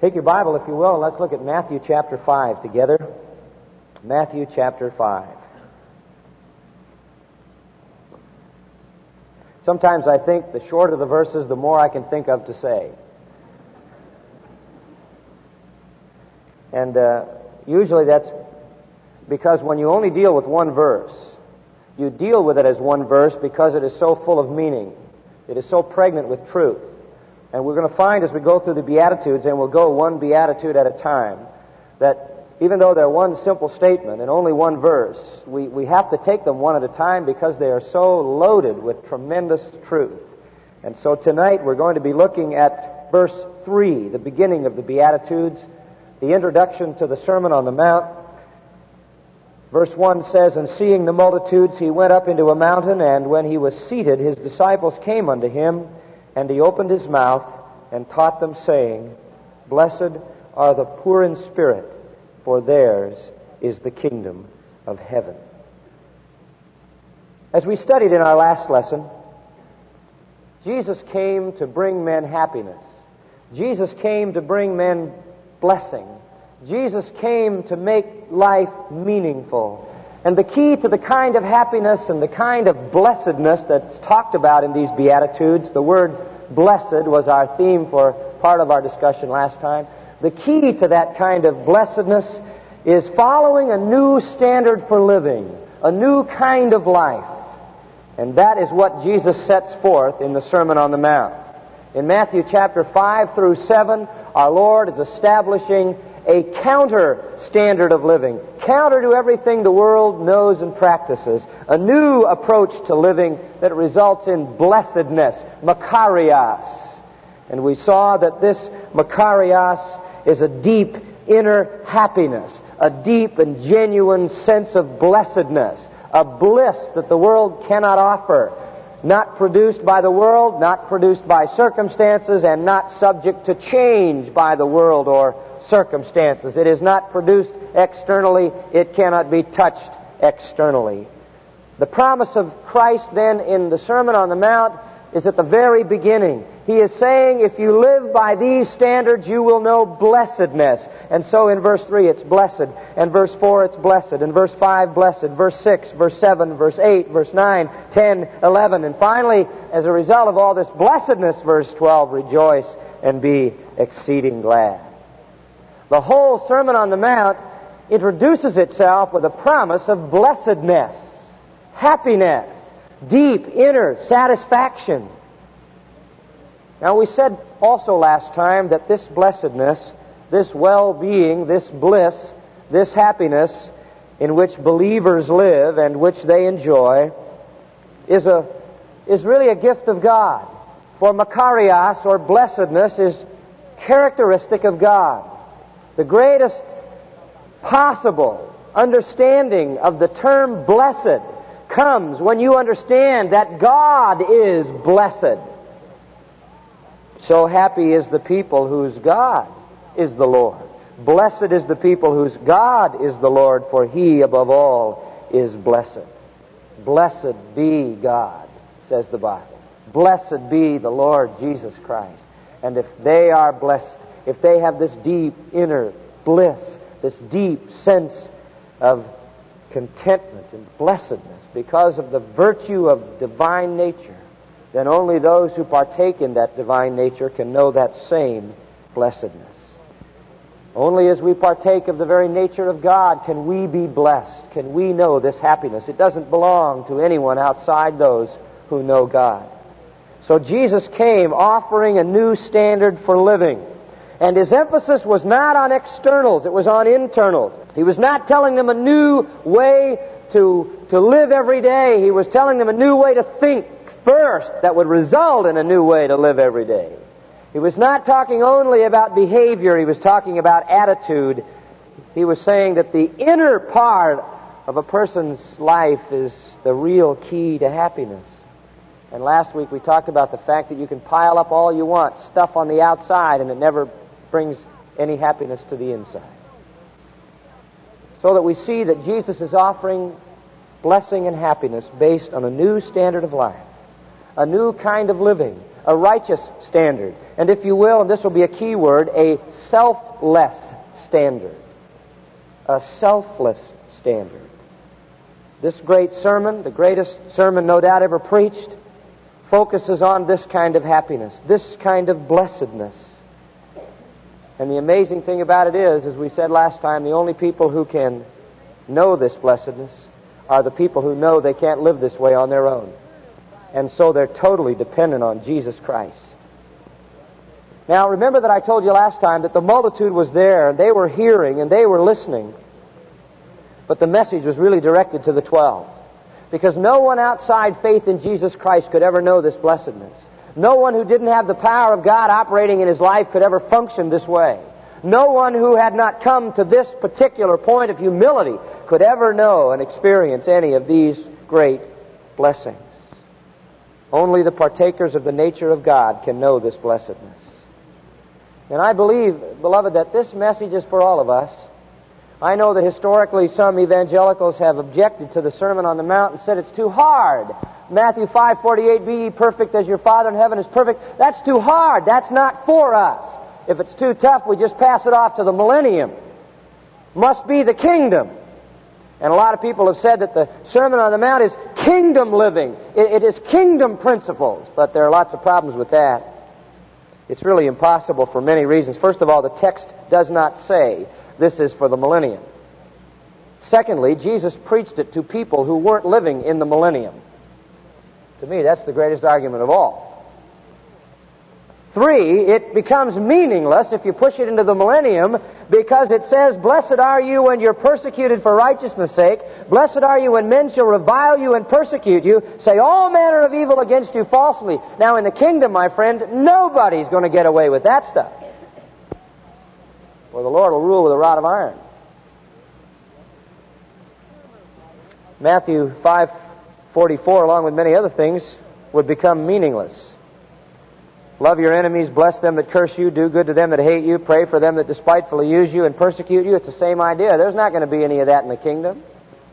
Take your Bible, if you will, and let's look at Matthew chapter 5 together. Matthew chapter 5. Sometimes I think the shorter the verses, the more I can think of to say. And usually that's because when you only deal with one verse, you deal with it as one verse because it is so full of meaning. It is so pregnant with truth. And we're going to find as we go through the Beatitudes, and we'll go one Beatitude at a time, that even though they're one simple statement and only one verse, we have to take them one at a time because they are so loaded with tremendous truth. And so tonight we're going to be looking at verse 3, the beginning of the Beatitudes, the introduction to the Sermon on the Mount. Verse 1 says, "And seeing the multitudes, he went up into a mountain, and when he was seated, his disciples came unto him, and he opened his mouth and taught them, saying, Blessed are the poor in spirit, for theirs is the kingdom of heaven." As we studied in our last lesson, Jesus came to bring men happiness. Jesus came to bring men blessing. Jesus came to make life meaningful. And the key to the kind of happiness and the kind of blessedness that's talked about in these Beatitudes, the word blessed was our theme for part of our discussion last time. The key to that kind of blessedness is following a new standard for living, a new kind of life. And that is what Jesus sets forth in the Sermon on the Mount. In Matthew chapter 5 through 7, our Lord is establishing a counter standard of living, counter to everything the world knows and practices, a new approach to living that results in blessedness, makarios. And we saw that this makarios is a deep inner happiness, a deep and genuine sense of blessedness, a bliss that the world cannot offer, not produced by the world, not produced by circumstances, and not subject to change by the world or circumstances. It is not produced externally. It cannot be touched externally. The promise of Christ then in the Sermon on the Mount is at the very beginning. He is saying, if you live by these standards, you will know blessedness. And so in verse 3 it's blessed, and verse 4 it's blessed, and verse 5 blessed, verse 6, verse 7, verse 8, verse 9, 10, 11, and finally, as a result of all this blessedness, verse 12, rejoice and be exceeding glad. The whole Sermon on the Mount introduces itself with a promise of blessedness, happiness, deep inner satisfaction. Now we said also last time that this blessedness, this well-being, this bliss, this happiness in which believers live and which they enjoy is really a gift of God. For makarios, or blessedness, is characteristic of God. The greatest possible understanding of the term blessed comes when you understand that God is blessed. So happy is the people whose God is the Lord. Blessed is the people whose God is the Lord, for He above all is blessed. Blessed be God, says the Bible. Blessed be the Lord Jesus Christ. And if they are blessed, if they have this deep inner bliss, this deep sense of contentment and blessedness because of the virtue of divine nature, then only those who partake in that divine nature can know that same blessedness. Only as we partake of the very nature of God can we be blessed, can we know this happiness. It doesn't belong to anyone outside those who know God. So Jesus came offering a new standard for living. And His emphasis was not on externals, it was on internals. He was not telling them a new way to live every day. He was telling them a new way to think first that would result in a new way to live every day. He was not talking only about behavior, He was talking about attitude. He was saying that the inner part of a person's life is the real key to happiness. And last week we talked about the fact that you can pile up all you want, stuff on the outside, and it never brings any happiness to the inside. So that we see that Jesus is offering blessing and happiness based on a new standard of life. a new kind of living, a righteous standard, and if you will, and this will be a key word, a selfless standard. A selfless standard. This great sermon, the greatest sermon no doubt ever preached, focuses on this kind of happiness, this kind of blessedness. And the amazing thing about it is, as we said last time, the only people who can know this blessedness are the people who know they can't live this way on their own. And so they're totally dependent on Jesus Christ. Now, remember that I told you last time that the multitude was there, and they were hearing, and they were listening. But the message was really directed to the 12. Because no one outside faith in Jesus Christ could ever know this blessedness. No one who didn't have the power of God operating in his life could ever function this way. No one who had not come to this particular point of humility could ever know and experience any of these great blessings. Only the partakers of the nature of God can know this blessedness. And I believe, beloved, that this message is for all of us. I know that historically some evangelicals have objected to the Sermon on the Mount and said it's too hard. Matthew 5:48, be ye perfect as your Father in heaven is perfect. That's too hard. That's not for us. If it's too tough, we just pass it off to the millennium. Must be the kingdom. And a lot of people have said that the Sermon on the Mount is kingdom living. It is kingdom principles. But there are lots of problems with that. It's really impossible for many reasons. First of all, the text does not say this is for the millennium. Secondly, Jesus preached it to people who weren't living in the millennium. To me, that's the greatest argument of all. 3, it becomes meaningless if you push it into the millennium because it says, blessed are you when you're persecuted for righteousness' sake. Blessed are you when men shall revile you and persecute you, say all manner of evil against you falsely. Now in the kingdom, my friend, nobody's going to get away with that stuff. For the Lord will rule with a rod of iron. Matthew 5:44, along with many other things, would become meaningless. Love your enemies, bless them that curse you, do good to them that hate you, pray for them that despitefully use you and persecute you. It's the same idea. There's not going to be any of that in the kingdom.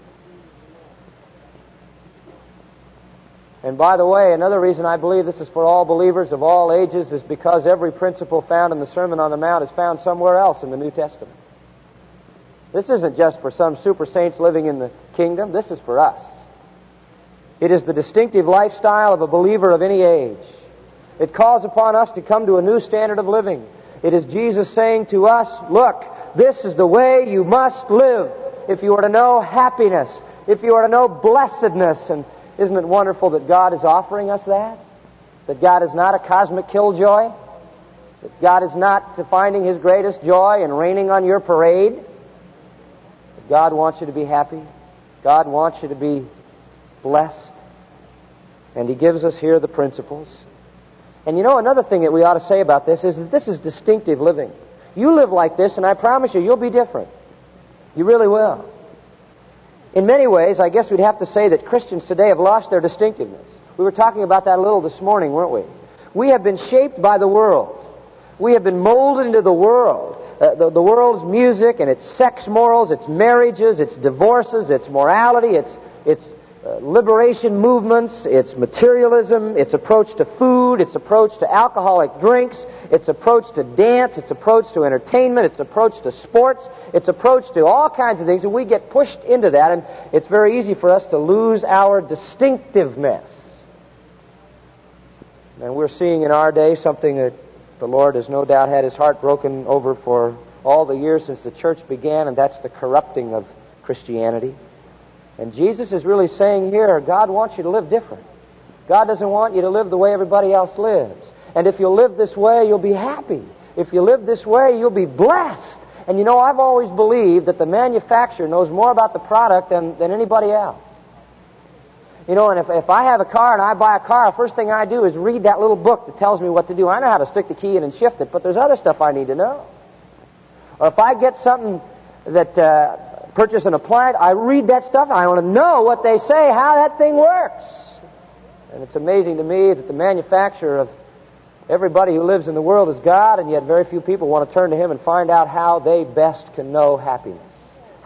And by the way, another reason I believe this is for all believers of all ages is because every principle found in the Sermon on the Mount is found somewhere else in the New Testament. This isn't just for some super saints living in the kingdom. This is for us. It is the distinctive lifestyle of a believer of any age. It calls upon us to come to a new standard of living. It is Jesus saying to us, look, this is the way you must live if you are to know happiness, if you are to know blessedness. And isn't it wonderful that God is offering us that? That God is not a cosmic killjoy? That God is not finding His greatest joy in raining on your parade? That God wants you to be happy. God wants you to be blessed. And He gives us here the principles. And you know, another thing that we ought to say about this is that this is distinctive living. You live like this, and I promise you, you'll be different. You really will. In many ways, I guess we'd have to say that Christians today have lost their distinctiveness. We were talking about that a little this morning, weren't we? We have been shaped by the world. We have been molded into the world. The world's music and its sex morals, its marriages, its divorces, its morality, its liberation movements, its materialism, its approach to food, its approach to alcoholic drinks, its approach to dance, its approach to entertainment, its approach to sports, its approach to all kinds of things, and we get pushed into that, and it's very easy for us to lose our distinctiveness. And we're seeing in our day something that the Lord has no doubt had His heart broken over for all the years since the church began, and that's the corrupting of Christianity. And Jesus is really saying here, God wants you to live different. God doesn't want you to live the way everybody else lives. And if you'll live this way, you'll be happy. If you live this way, you'll be blessed. And you know, I've always believed that the manufacturer knows more about the product than anybody else. You know, and if I have a car and I buy a car, the first thing I do is read that little book that tells me what to do. I know how to stick the key in and shift it, but there's other stuff I need to know. Or if I get something that... purchase an appliance, I read that stuff. I want to know what they say, how that thing works. And it's amazing to me that the manufacturer of everybody who lives in the world is God, and yet very few people want to turn to Him and find out how they best can know happiness,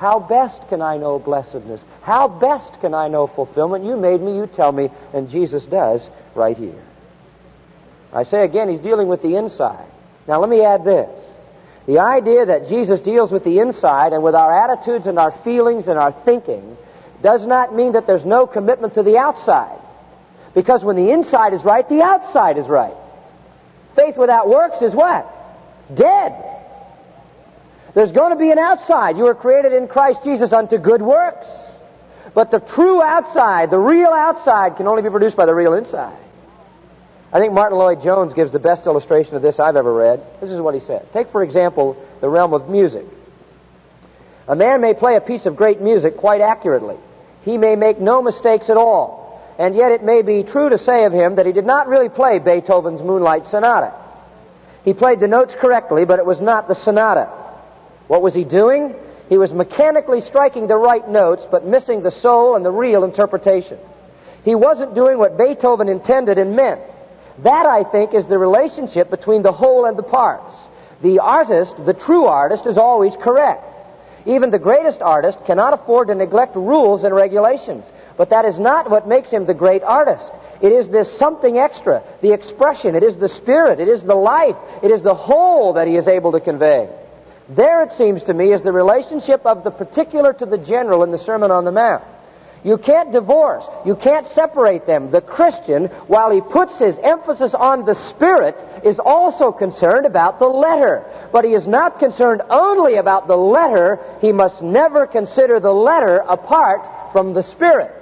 How best can I know blessedness? How best can I know fulfillment? You made me, you tell me, and Jesus does right here. I say again, He's dealing with the inside. Now let me add this. The idea that Jesus deals with the inside and with our attitudes and our feelings and our thinking does not mean that there's no commitment to the outside. Because when the inside is right, the outside is right. Faith without works is what? Dead. There's going to be an outside. You were created in Christ Jesus unto good works. But the true outside, the real outside, can only be produced by the real inside. I think Martin Lloyd-Jones gives the best illustration of this I've ever read. This is what he says. Take, for example, the realm of music. A man may play a piece of great music quite accurately. He may make no mistakes at all. And yet it may be true to say of him that he did not really play Beethoven's Moonlight Sonata. He played the notes correctly, but it was not the sonata. What was he doing? He was mechanically striking the right notes, but missing the soul and the real interpretation. He wasn't doing what Beethoven intended and meant. That, I think, is the relationship between the whole and the parts. The artist, the true artist, is always correct. Even the greatest artist cannot afford to neglect rules and regulations. But that is not what makes him the great artist. It is this something extra, the expression. It is the spirit. It is the life. It is the whole that he is able to convey. There, it seems to me, is the relationship of the particular to the general in the Sermon on the Mount. You can't divorce. You can't separate them. The Christian, while he puts his emphasis on the Spirit, is also concerned about the letter. But he is not concerned only about the letter. He must never consider the letter apart from the Spirit.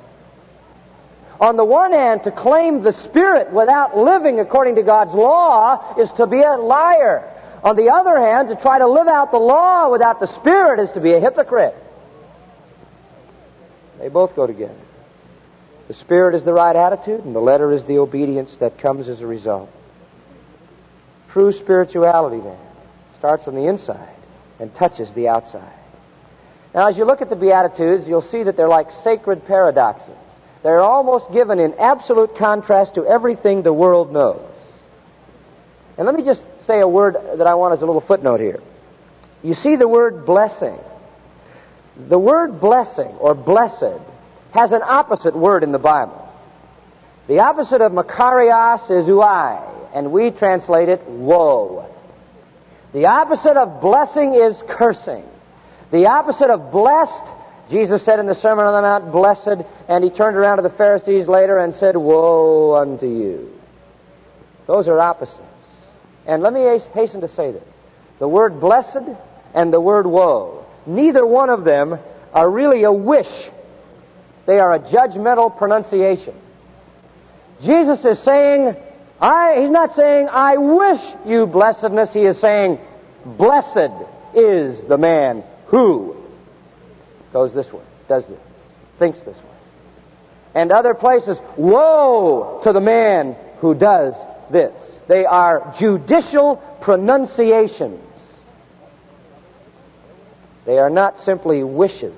On the one hand, to claim the Spirit without living according to God's law is to be a liar. On the other hand, to try to live out the law without the Spirit is to be a hypocrite. They both go together. The Spirit is the right attitude, and the letter is the obedience that comes as a result. True spirituality, then, starts on the inside and touches the outside. Now, as you look at the Beatitudes, you'll see that they're like sacred paradoxes. They're almost given in absolute contrast to everything the world knows. And let me just say a word that I want as a little footnote here. You see the word blessing. The word blessing or blessed has an opposite word in the Bible. The opposite of makarios is uai, and we translate it woe. The opposite of blessing is cursing. The opposite of blessed, Jesus said in the Sermon on the Mount, blessed, and he turned around to the Pharisees later and said, woe unto you. Those are opposites. And let me hasten to say this. The word blessed and the word woe, neither one of them are really a wish. They are a judgmental pronunciation. Jesus is saying, He's not saying, I wish you blessedness. He is saying, blessed is the man who goes this way, does this, thinks this way. And other places, woe to the man who does this. They are judicial pronunciations. They are not simply wishes.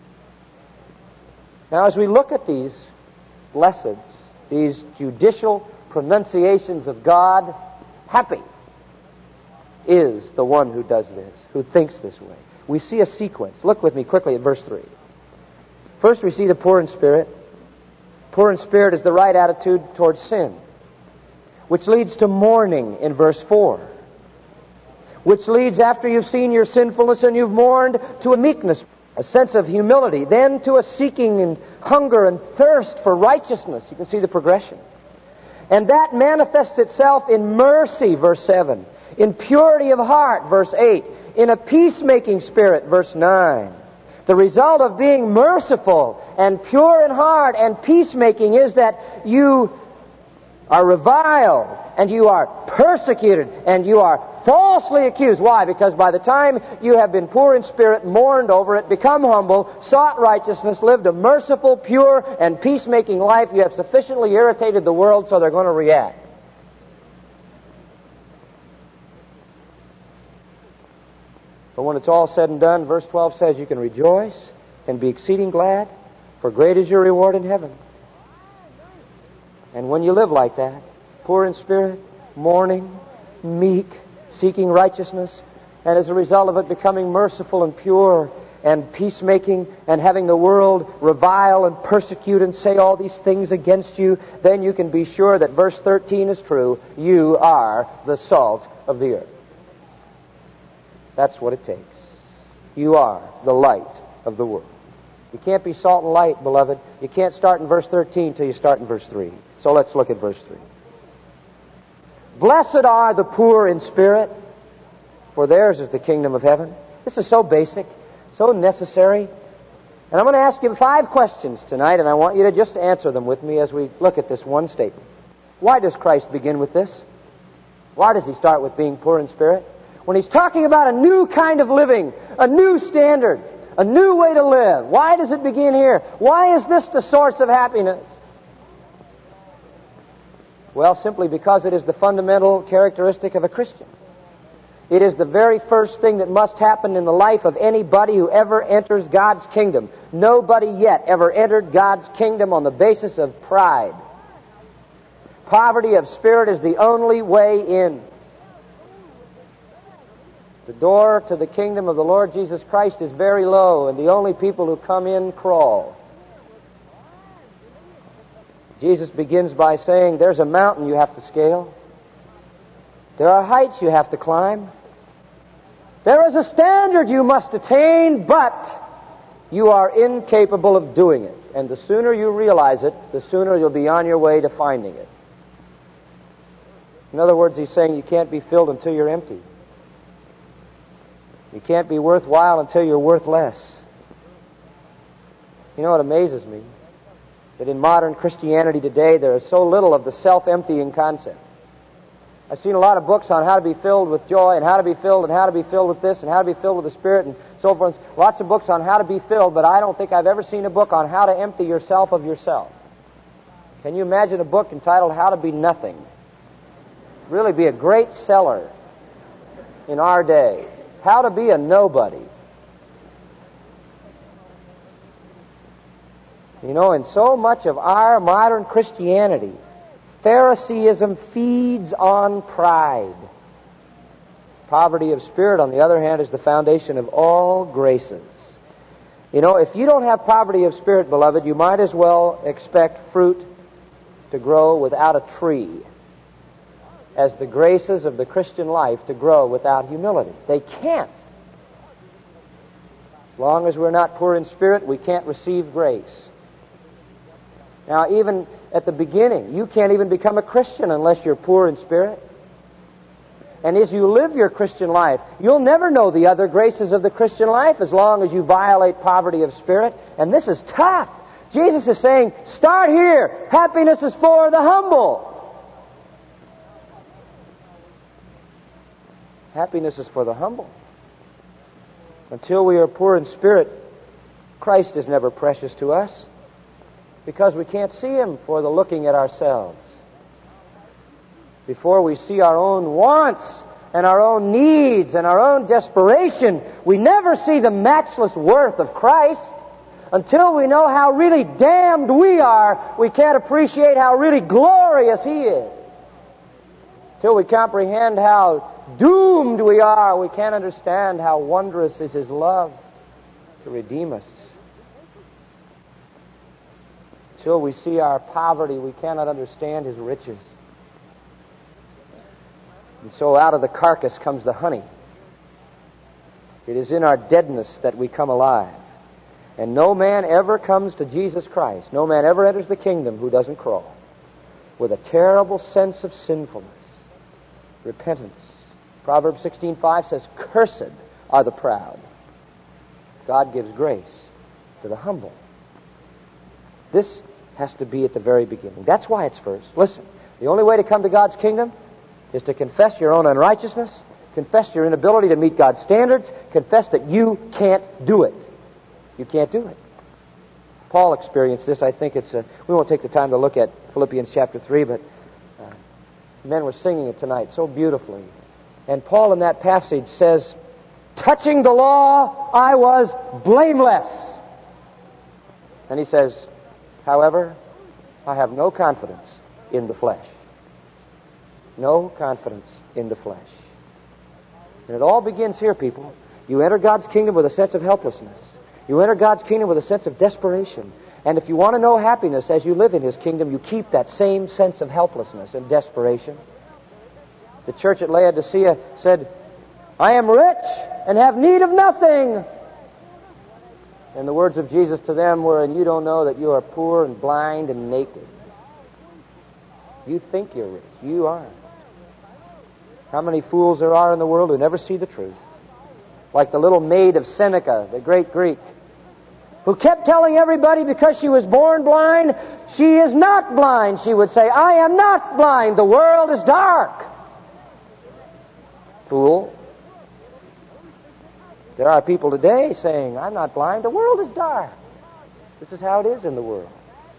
Now, as we look at these blesseds, these judicial pronunciations of God, happy is the one who does this, who thinks this way. We see a sequence. Look with me quickly at verse 3. First, we see the poor in spirit. Poor in spirit is the right attitude towards sin, which leads to mourning in verse 4, which leads, after you've seen your sinfulness and you've mourned, to a meekness, a sense of humility, then to a seeking and hunger and thirst for righteousness. You can see the progression. And that manifests itself in mercy, verse 7, in purity of heart, verse 8, in a peacemaking spirit, verse 9. The result of being merciful and pure in heart and peacemaking is that you are reviled and you are persecuted and you are falsely accused. Why? Because by the time you have been poor in spirit, mourned over it, become humble, sought righteousness, lived a merciful, pure, and peacemaking life, you have sufficiently irritated the world so they're going to react. But when it's all said and done, verse 12 says you can rejoice and be exceeding glad, for great is your reward in heaven. And when you live like that, poor in spirit, mourning, meek, seeking righteousness, and as a result of it becoming merciful and pure and peacemaking and having the world revile and persecute and say all these things against you, then you can be sure that verse 13 is true. You are the salt of the earth. That's what it takes. You are the light of the world. You can't be salt and light, beloved. You can't start in verse 13 till you start in verse 3. So let's look at verse 3. Blessed are the poor in spirit, for theirs is the kingdom of heaven. This is so basic, so necessary. And I'm going to ask you 5 questions tonight, and I want you to just answer them with me as we look at this one statement. Why does Christ begin with this? Why does he start with being poor in spirit? When he's talking about a new kind of living, a new standard, a new way to live, why does it begin here? Why is this the source of happiness? Well, simply because it is the fundamental characteristic of a Christian. It is the very first thing that must happen in the life of anybody who ever enters God's kingdom. Nobody yet ever entered God's kingdom on the basis of pride. Poverty of spirit is the only way in. The door to the kingdom of the Lord Jesus Christ is very low, and the only people who come in crawl. Jesus begins by saying, there's a mountain you have to scale. There are heights you have to climb. There is a standard you must attain, but you are incapable of doing it. And the sooner you realize it, the sooner you'll be on your way to finding it. In other words, he's saying you can't be filled until you're empty. You can't be worthwhile until you're worth less. You know what amazes me? That in modern Christianity today, there is so little of the self-emptying concept. I've seen a lot of books on how to be filled with joy and how to be filled and how to be filled with this and how to be filled with the Spirit and so forth. Lots of books on how to be filled, but I don't think I've ever seen a book on how to empty yourself of yourself. Can you imagine a book entitled How to Be Nothing? Really be a great seller in our day. How to be a nobody. You know, in so much of our modern Christianity, Phariseeism feeds on pride. Poverty of spirit, on the other hand, is the foundation of all graces. You know, if you don't have poverty of spirit, beloved, you might as well expect fruit to grow without a tree, as the graces of the Christian life to grow without humility. They can't. As long as we're not poor in spirit, we can't receive grace. Now, even at the beginning, you can't even become a Christian unless you're poor in spirit. And as you live your Christian life, you'll never know the other graces of the Christian life as long as you violate poverty of spirit. And this is tough. Jesus is saying, start here. Happiness is for the humble. Happiness is for the humble. Until we are poor in spirit, Christ is never precious to us, because we can't see Him for the looking at ourselves. Before we see our own wants and our own needs and our own desperation, we never see the matchless worth of Christ. Until we know how really damned we are, we can't appreciate how really glorious He is. Until we comprehend how doomed we are, we can't understand how wondrous is His love to redeem us. Until we see our poverty, we cannot understand His riches. And so out of the carcass comes the honey. It is in our deadness that we come alive. And no man ever comes to Jesus Christ, no man ever enters the kingdom who doesn't crawl with a terrible sense of sinfulness, repentance. Proverbs 16:5 says, cursed are the proud. God gives grace to the humble. This has to be at the very beginning. That's why it's first. Listen, the only way to come to God's kingdom is to confess your own unrighteousness, confess your inability to meet God's standards, confess that you can't do it. You can't do it. Paul experienced this. I think we won't take the time to look at Philippians chapter 3, but men were singing it tonight so beautifully. And Paul in that passage says, touching the law, I was blameless. And he says, however, I have no confidence in the flesh. No confidence in the flesh. And it all begins here, people. You enter God's kingdom with a sense of helplessness. You enter God's kingdom with a sense of desperation. And if you want to know happiness as you live in His kingdom, you keep that same sense of helplessness and desperation. The church at Laodicea said, I am rich and have need of nothing. And the words of Jesus to them were, and you don't know that you are poor and blind and naked. You think you're rich. You aren't. How many fools there are in the world who never see the truth. Like the little maid of Seneca, the great Greek, who kept telling everybody because she was born blind, she is not blind. She would say, I am not blind. The world is dark. Fool. There are people today saying, I'm not blind. The world is dark. This is how it is in the world.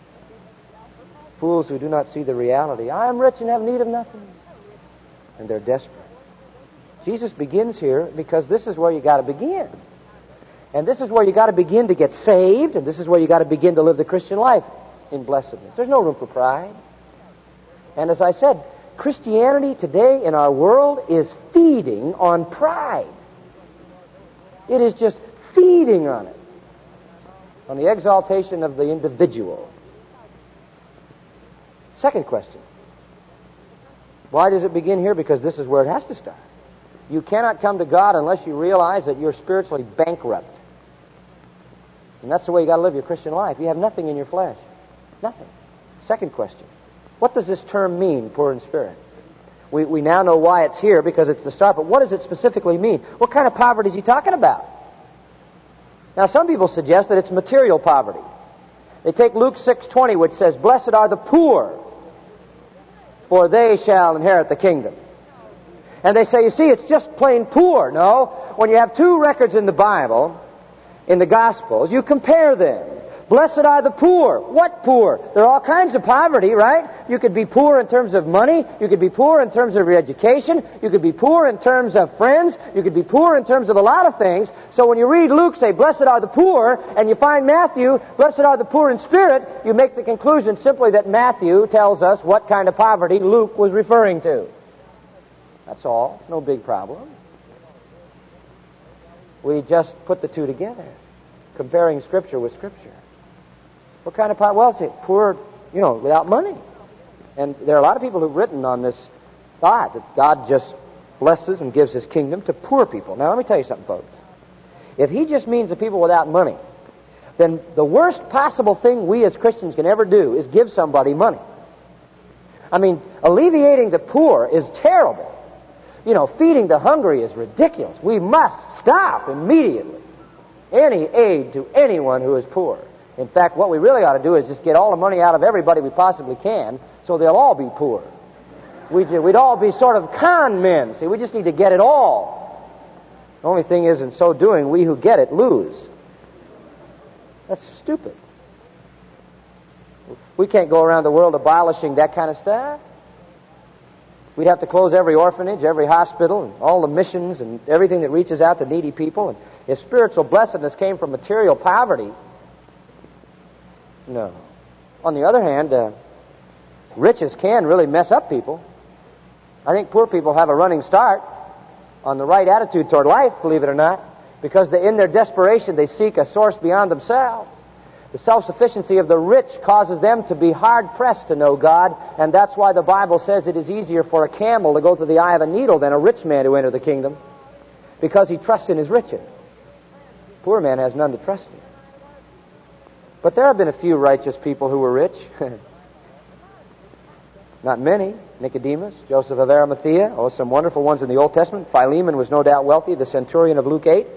Fools who do not see the reality. I am rich and have need of nothing. And they're desperate. Jesus begins here because this is where you got to begin. And this is where you got to begin to get saved, and this is where you got to begin to live the Christian life in blessedness. There's no room for pride. And as I said, Christianity today in our world is feeding on pride. It is just feeding on it, on the exaltation of the individual. Second question. Why does it begin here? Because this is where it has to start. You cannot come to God unless you realize that you're spiritually bankrupt. And that's the way you got to live your Christian life. You have nothing in your flesh. Nothing. Second question. What does this term mean, poor in spirit? We now know why it's here because it's the start, but what does it specifically mean? What kind of poverty is he talking about? Now, some people suggest that it's material poverty. They take Luke 6:20, which says, Blessed are the poor, for they shall inherit the kingdom. And they say, you see, it's just plain poor. No. When you have two records in the Bible, in the Gospels, you compare them. Blessed are the poor. What poor? There are all kinds of poverty, right? You could be poor in terms of money. You could be poor in terms of your education. You could be poor in terms of friends. You could be poor in terms of a lot of things. So when you read Luke say, Blessed are the poor, and you find Matthew, Blessed are the poor in spirit, you make the conclusion simply that Matthew tells us what kind of poverty Luke was referring to. That's all. No big problem. We just put the two together, comparing Scripture with Scripture. What kind of poverty? Well, it's poor, without money. And there are a lot of people who've written on this thought that God just blesses and gives His kingdom to poor people. Now, let me tell you something, folks. If He just means the people without money, then the worst possible thing we as Christians can ever do is give somebody money. I mean, alleviating the poor is terrible. Feeding the hungry is ridiculous. We must stop immediately any aid to anyone who is poor. In fact, what we really ought to do is just get all the money out of everybody we possibly can so they'll all be poor. We'd all be sort of con men. See, we just need to get it all. The only thing is, in so doing, we who get it lose. That's stupid. We can't go around the world abolishing that kind of stuff. We'd have to close every orphanage, every hospital, and all the missions and everything that reaches out to needy people. And if spiritual blessedness came from material poverty, no. On the other hand, riches can really mess up people. I think poor people have a running start on the right attitude toward life, believe it or not, because in their desperation they seek a source beyond themselves. The self-sufficiency of the rich causes them to be hard-pressed to know God, and that's why the Bible says it is easier for a camel to go through the eye of a needle than a rich man to enter the kingdom, because he trusts in his riches. Poor man has none to trust in. But there have been a few righteous people who were rich. Not many. Nicodemus, Joseph of Arimathea, some wonderful ones in the Old Testament. Philemon was no doubt wealthy, the centurion of Luke 8.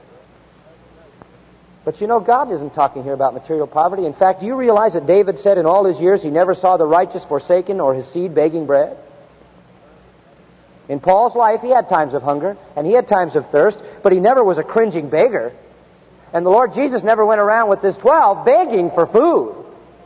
But God isn't talking here about material poverty. In fact, do you realize that David said in all his years he never saw the righteous forsaken or his seed begging bread? In Paul's life, he had times of hunger and he had times of thirst, but he never was a cringing beggar. And the Lord Jesus never went around with his 12 begging for food.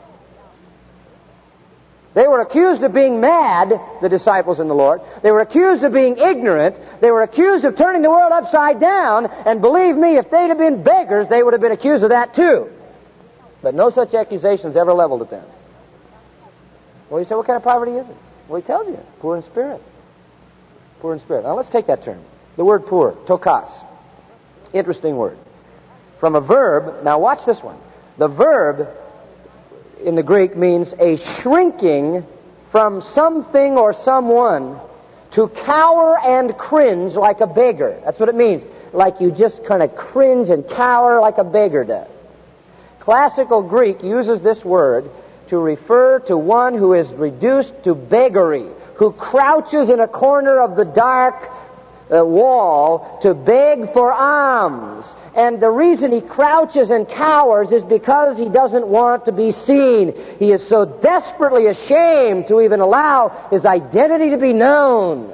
They were accused of being mad, the disciples in the Lord. They were accused of being ignorant. They were accused of turning the world upside down. And believe me, if they'd have been beggars, they would have been accused of that too. But no such accusations ever leveled at them. Well, you say, what kind of poverty is it? Well, he tells you, poor in spirit. Poor in spirit. Now, let's take that term. The word poor, tokos. Interesting word. From a verb, now watch this one. The verb in the Greek means a shrinking from something or someone to cower and cringe like a beggar. That's what it means. Like you just kind of cringe and cower like a beggar does. Classical Greek uses this word to refer to one who is reduced to beggary, who crouches in a corner of the dark wall to beg for alms. And the reason he crouches and cowers is because he doesn't want to be seen. He is so desperately ashamed to even allow his identity to be known.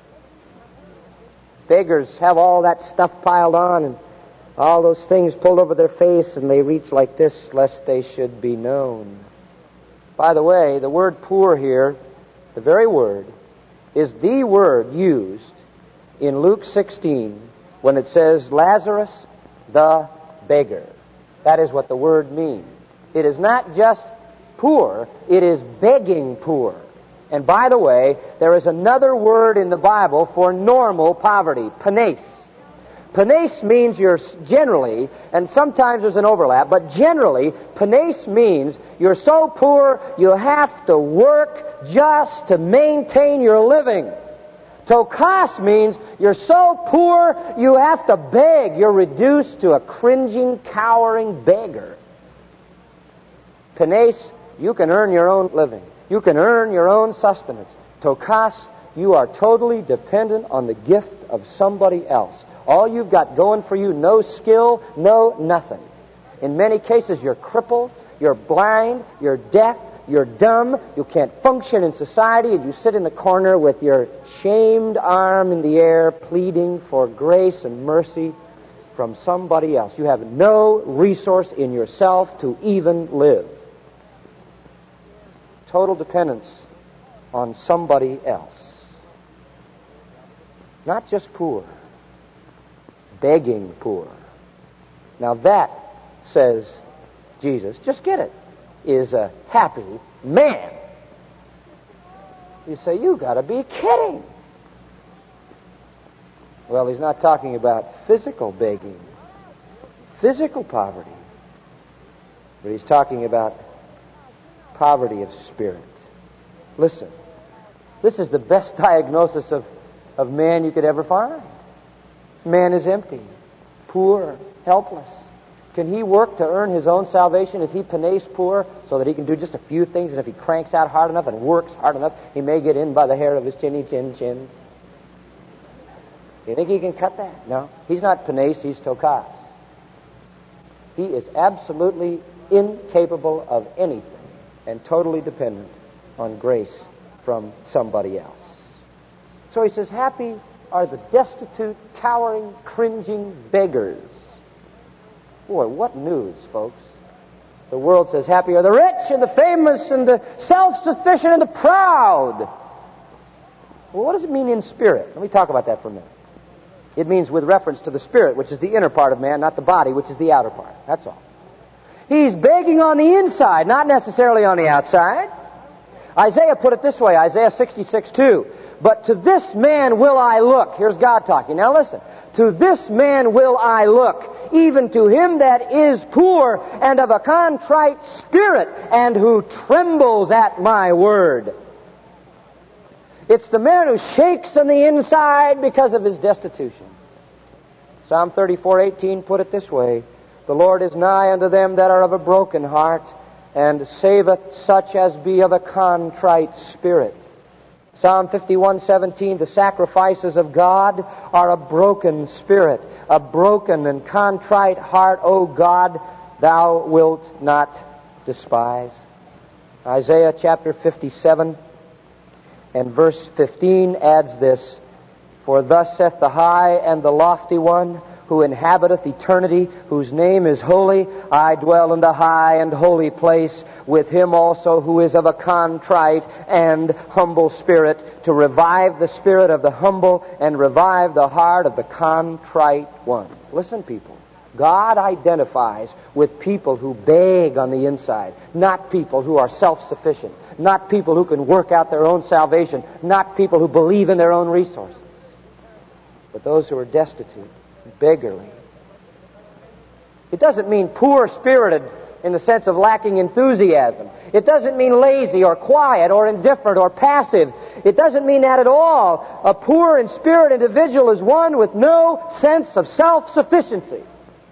Beggars have all that stuff piled on and all those things pulled over their face, and they reach like this lest they should be known. By the way, the word poor here, the very word, is the word used in Luke 16 when it says Lazarus the beggar. That is what the word means. It is not just poor, it is begging poor. And by the way, there is another word in the Bible for normal poverty, panes. Panes means you're generally, and sometimes there's an overlap, but generally, panes means you're so poor you have to work just to maintain your living. Tokos means you're so poor you have to beg. You're reduced to a cringing, cowering beggar. Panes, you can earn your own living. You can earn your own sustenance. Tokos, you are totally dependent on the gift of somebody else. All you've got going for you, no skill, no nothing. In many cases, you're crippled, you're blind, you're deaf, you're dumb, you can't function in society, and you sit in the corner with your shamed arm in the air, pleading for grace and mercy from somebody else. You have no resource in yourself to even live. Total dependence on somebody else. Not just poor. Begging poor. Now that, says Jesus, just get it, is a happy man. You say, you got to be kidding. Well, he's not talking about physical begging, physical poverty, but he's talking about poverty of spirit. Listen, this is the best diagnosis of man you could ever find. Man is empty, poor, helpless. Can he work to earn his own salvation? Is he panes poor so that he can do just a few things, and if he cranks out hard enough and works hard enough, he may get in by the hair of his chinny chin chin? You think he can cut that? No. He's not panes, he's tokos. He is absolutely incapable of anything and totally dependent on grace from somebody else. So he says, happy are the destitute, cowering, cringing beggars. Boy, what news, folks. The world says, happy are the rich and the famous and the self-sufficient and the proud. Well, what does it mean in spirit? Let me talk about that for a minute. It means with reference to the spirit, which is the inner part of man, not the body, which is the outer part. That's all. He's begging on the inside, not necessarily on the outside. Isaiah put it this way, Isaiah 66:2. But to this man will I look. Here's God talking. Now listen. To this man will I look, even to him that is poor and of a contrite spirit, and who trembles at my word. It's the man who shakes on the inside because of his destitution. Psalm 34:18 put it this way. The Lord is nigh unto them that are of a broken heart, and saveth such as be of a contrite spirit. Psalm 51:17, the sacrifices of God are a broken spirit, a broken and contrite heart, O God, thou wilt not despise. Isaiah chapter 57 and verse 15 adds this, for thus saith the high and the lofty one, who inhabiteth eternity, whose name is holy. I dwell in the high and holy place with him also who is of a contrite and humble spirit, to revive the spirit of the humble and revive the heart of the contrite ones. Listen, people. God identifies with people who beg on the inside, not people who are self-sufficient, not people who can work out their own salvation, not people who believe in their own resources, but those who are destitute, beggarly, It doesn't mean poor-spirited in the sense of lacking enthusiasm. It doesn't mean lazy or quiet or indifferent or passive. It doesn't mean that at all. A poor in spirit individual is one with no sense of self-sufficiency.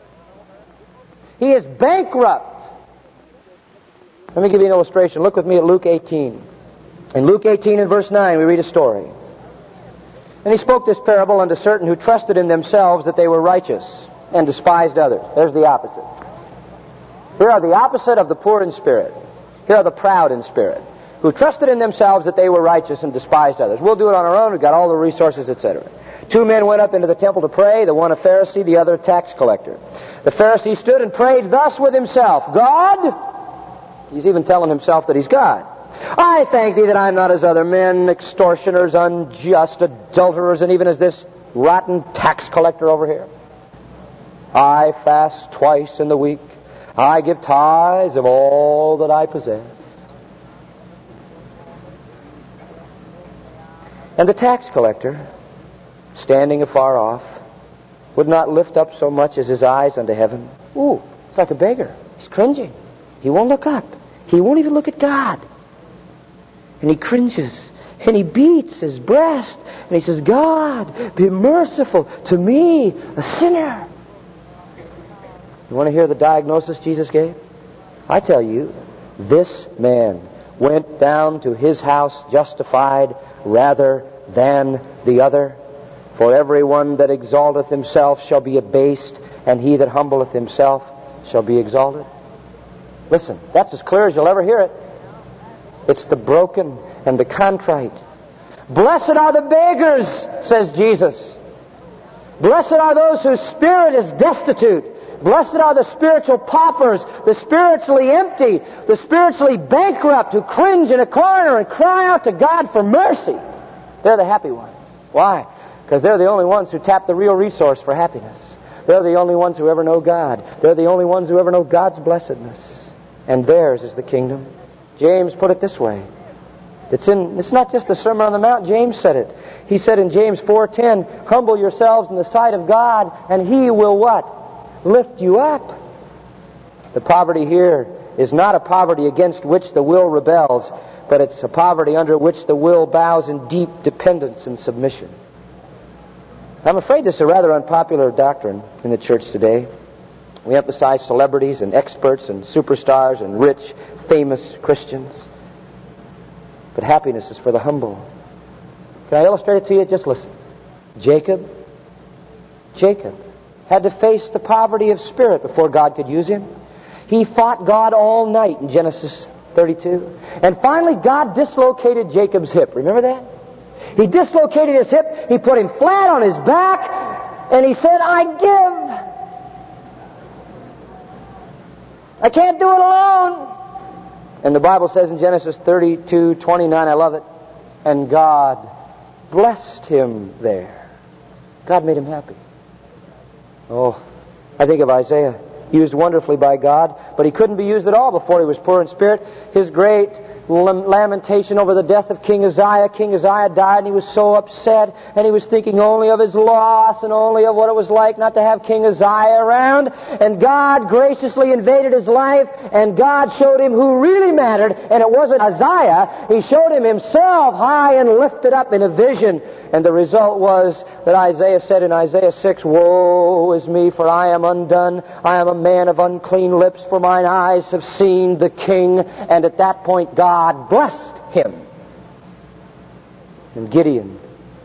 He is bankrupt. Let me give you an illustration. Look with me at Luke 18. In Luke 18 and verse 9, we read a story. And he spoke this parable unto certain who trusted in themselves that they were righteous and despised others. There's the opposite. Here are the opposite of the poor in spirit. Here are the proud in spirit, who trusted in themselves that they were righteous and despised others. We'll do it on our own. We've got all the resources, etc. 2 men went up into the temple to pray, the one a Pharisee, the other a tax collector. The Pharisee stood and prayed thus with himself, God, he's even telling himself that he's God, I thank thee that I am not as other men, extortioners, unjust, adulterers, and even as this rotten tax collector over here. I fast twice in the week. I give tithes of all that I possess. And the tax collector, standing afar off, would not lift up so much as his eyes unto heaven. Ooh, it's like a beggar. He's cringing. He won't look up. He won't even look at God. And he cringes. And he beats his breast. And he says, God, be merciful to me, a sinner. You want to hear the diagnosis Jesus gave? I tell you, this man went down to his house justified rather than the other. For everyone that exalteth himself shall be abased, and he that humbleth himself shall be exalted. Listen, that's as clear as you'll ever hear it. It's the broken and the contrite. Blessed are the beggars, says Jesus. Blessed are those whose spirit is destitute. Blessed are the spiritual paupers, the spiritually empty, the spiritually bankrupt who cringe in a corner and cry out to God for mercy. They're the happy ones. Why? Because they're the only ones who tap the real resource for happiness. They're the only ones who ever know God. They're the only ones who ever know God's blessedness. And theirs is the kingdom. James put it this way. It's not just the Sermon on the Mount. James said it. He said in James 4:10, humble yourselves in the sight of God, and He will what? Lift you up. The poverty here is not a poverty against which the will rebels, but it's a poverty under which the will bows in deep dependence and submission. I'm afraid this is a rather unpopular doctrine in the church today. We emphasize celebrities and experts and superstars and rich, famous Christians. But happiness is for the humble. Can I illustrate it to you? Just listen. Jacob had to face the poverty of spirit before God could use him. He fought God all night in Genesis 32. And finally God dislocated Jacob's hip. Remember that? He dislocated his hip. He put him flat on his back. And he said, I can't do it alone. And the Bible says in Genesis 32:29, I love it, and God blessed him there. God made him happy. Oh, I think of Isaiah, used wonderfully by God, but he couldn't be used at all before he was poor in spirit. His great lamentation over the death of King Uzziah. King Uzziah died and he was so upset, and he was thinking only of his loss and only of what it was like not to have King Uzziah around. And God graciously invaded his life, and God showed him who really mattered, and it wasn't Uzziah. He showed him himself high and lifted up in a vision. And the result was that Isaiah said in Isaiah 6, woe is me, for I am undone. I am a man of unclean lips, for mine eyes have seen the King. And at that point God blessed him. And Gideon,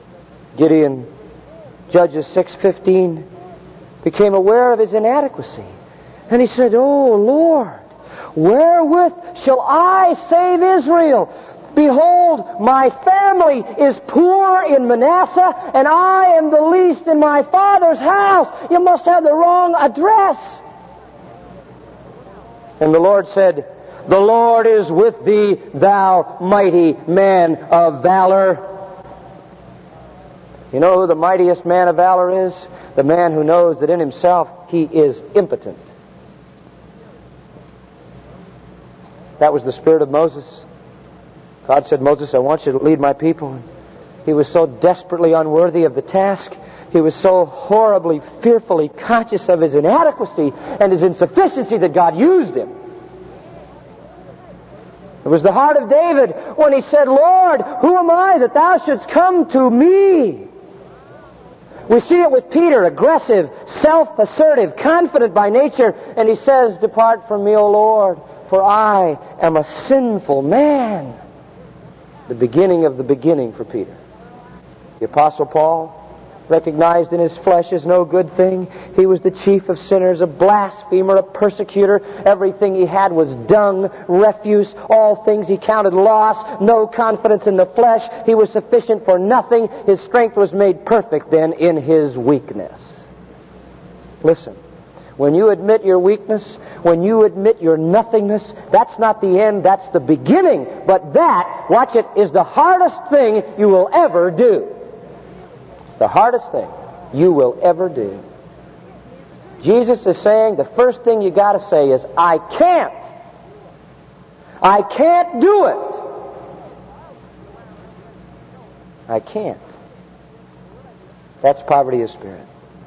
Judges 6:15, became aware of his inadequacy. And he said, oh Lord, wherewith shall I save Israel? Behold, my family is poor in Manasseh, and I am the least in my father's house. You must have the wrong address. And the Lord said, the Lord is with thee, thou mighty man of valor. You know who the mightiest man of valor is? The man who knows that in himself he is impotent. That was the spirit of Moses. God said, Moses, I want you to lead my people. And he was so desperately unworthy of the task He was so horribly, fearfully conscious of his inadequacy and his insufficiency that God used him. It was the heart of David when he said, Lord, who am I that thou shouldst come to me? We see it with Peter, aggressive, self-assertive, confident by nature, and he says, depart from me, O Lord, for I am a sinful man. The beginning of the beginning for Peter. The Apostle Paul, recognized in his flesh as no good thing. He was the chief of sinners, a blasphemer, a persecutor. Everything he had was dung, refuse, all things he counted loss, no confidence in the flesh. He was sufficient for nothing. His strength was made perfect then in his weakness. Listen, when you admit your weakness, when you admit your nothingness, that's not the end, that's the beginning. But that, watch it, is the hardest thing you will ever do. The hardest thing you will ever do. Jesus is saying the first thing you got to say is, I can't. I can't do it. I can't. That's poverty of spirit.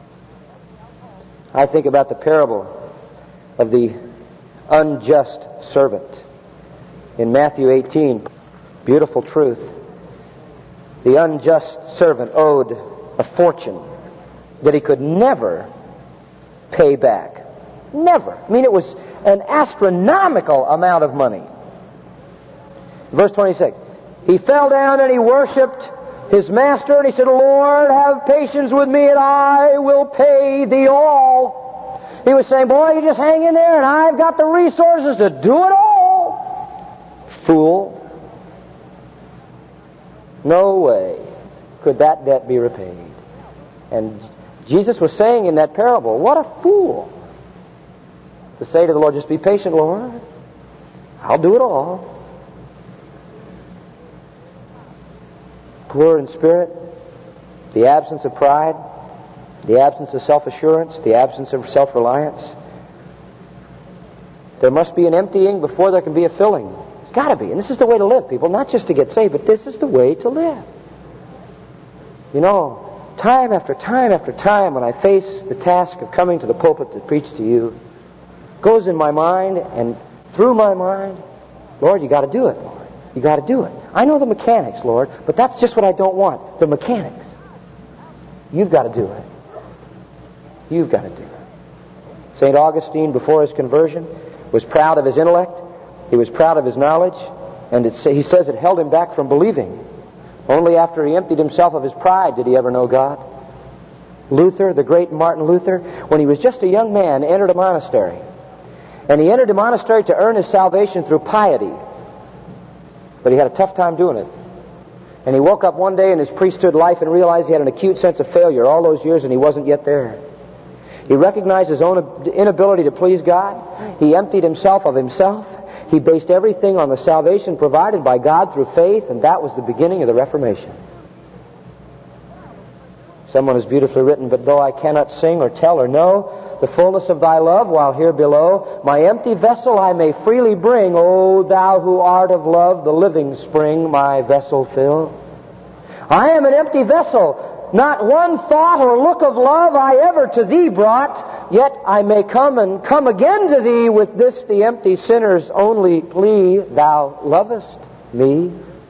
I think about the parable of the unjust servant in Matthew 18. Beautiful truth. The unjust servant owed a fortune that he could never pay back. Never. I mean, it was an astronomical amount of money. Verse 26. He fell down and he worshipped his master, and he said, Lord, have patience with me, and I will pay thee all. He was saying, boy, you just hang in there, and I've got the resources to do it all. Fool. No way could that debt be repaid. And Jesus was saying in that parable, what a fool to say to the Lord, just be patient, Lord. I'll do it all. Poor in spirit, the absence of pride, the absence of self-assurance, the absence of self-reliance. There must be an emptying before there can be a filling. It's got to be. And this is the way to live, people. Not just to get saved, but this is the way to live. You know, time after time after time when I face the task of coming to the pulpit to preach to you, it goes in my mind and through my mind, Lord, you got to do it, Lord. You got to do it. I know the mechanics, Lord, but that's just what I don't want. The mechanics. You've got to do it. You've got to do it. St. Augustine, before his conversion, was proud of his intellect. He was proud of his knowledge. And he says it held him back from believing. Only after he emptied himself of his pride did he ever know God. Luther, the great Martin Luther, when he was just a young man, entered a monastery. And he entered a monastery to earn his salvation through piety. But he had a tough time doing it. And he woke up one day in his priesthood life and realized he had an acute sense of failure all those years and he wasn't yet there. He recognized his own inability to please God. He emptied himself of himself. He based everything on the salvation provided by God through faith, and that was the beginning of the Reformation. Someone has beautifully written, but though I cannot sing or tell or know the fullness of thy love while here below, my empty vessel I may freely bring. O thou who art of love, the living spring, my vessel fill. I am an empty vessel. Not one thought or look of love I ever to thee brought, yet I may come and come again to thee with this the empty sinner's only plea, thou lovest me.